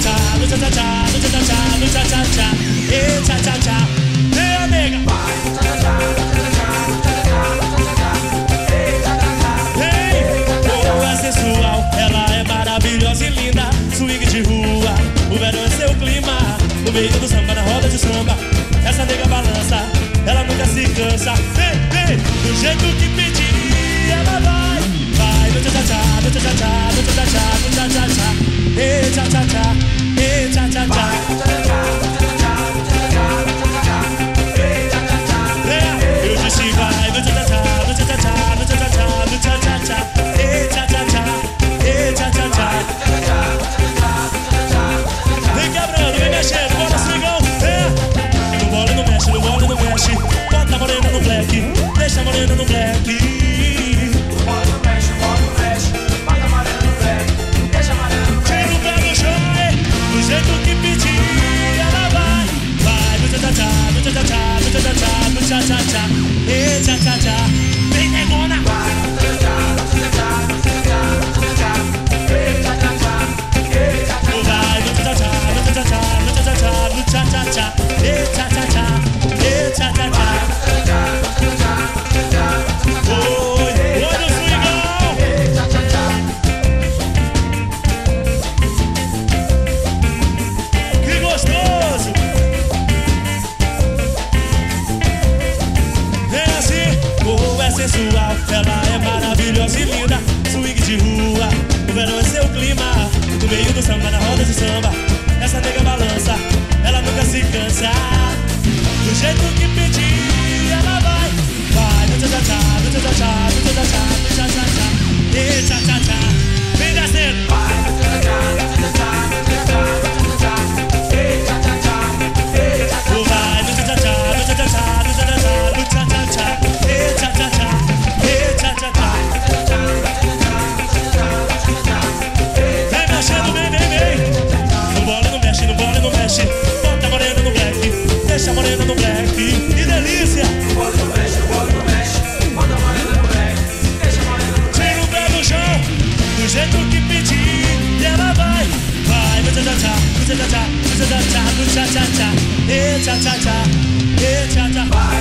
tchá, no tchá tchá tchá, no tchá tchá tchá, no tchá tchá tchá, e tchá tchá tchá. Ei, amiga, vai, tchá tchá tchá, no tchá tchá tchá, no tchá tchá tchá, ei, tchá tchá tchá. Ei, como é sensual, ela é maravilhosa e linda, swing de rua, o verão é seu clima, no meio do samba, na roda de samba, essa nega balança, ela nunca se cansa. Vem, vem, do jeito que pedir, ela vai, vai, no tchá tchá tchá, no tchá tchá tchá, no tchá tchá tchá, no tchá tchá tchá, e tchá tchá tchá, e tchá tchá tchá, no tchá tchá tchá, no tchá tchá tchá, no tchá tchá tchá, e tchá tchá tchá. Eu disse vai, no tchá tchá tchá, no tchá tchá tchá, no tchá tchá tchá, no tchá tchá tchá, e tchá tchá tchá, e tchá tchá tchá. Vem quebrando, vem mexendo, bora swingão, no bola não mexe, no bola não mexe, bota a morena no black, deixa a morena no black. No bola não mexe, bota a morena no black, deixa a morena no black. Tira o pé do chão, do jeito que pedir, ela vai, vai, no tchá tchá tchá, no tchá tchá tchá, no tchá tchá tchá, no tchá tchá tchá, e tchá tchá tchá. Vem negona, vai, no tchá tchá tchá, no tchá tchá tchá, no tchá tchá tchá, e tchá tchá tchá, e tchá tchá tchá. Vai, no tchá tchá tchá, no tchá tchá tchá, no tchá tchá tchá, no tchá tchá tchá, e tchá tchá tchá, e tchá tchá tchá. Oi, olha o swingão. Que gostoso. É assim, como é sensual, ela é maravilhosa e linda, swing de rua, o verão é seu clima, no meio do samba, na roda de samba, essa nega balança, ela nunca se cansa, do jeito que pedir, ela vai, vai, no tchá tchá tchá, no tchá tchá tchá, no tchá tchá tchá, no tchá tchá tchá, e tchá tchá tchá, vem descendo, vai, no tchá tchá tchá, no tchá tchá tchá, no tchá tchá tchá, e tchá tchá tchá, e tchá tchá tchá, vai, no tchá tchá tchá, no tchá tchá tchá, no tchá tchá tchá, no tchá tchá tchá, e tchá tchá tchá, e tchá tchá tchá. Vem mexendo, vem, vem, vem, no bola não mexe, no bola não mexe, bota a morena no black, deixa a morena no black, que delícia. No bola não mexe, bota a morena no black, deixa a morena no black. Tira o pé do chão, do jeito que pedir, e ela vai, vai, no tchá tchá tchá, no tchá tchá tchá, no tchá tchá tchá, no tchá tchá tchá, e tchá tchá tchá, e tchá tchá.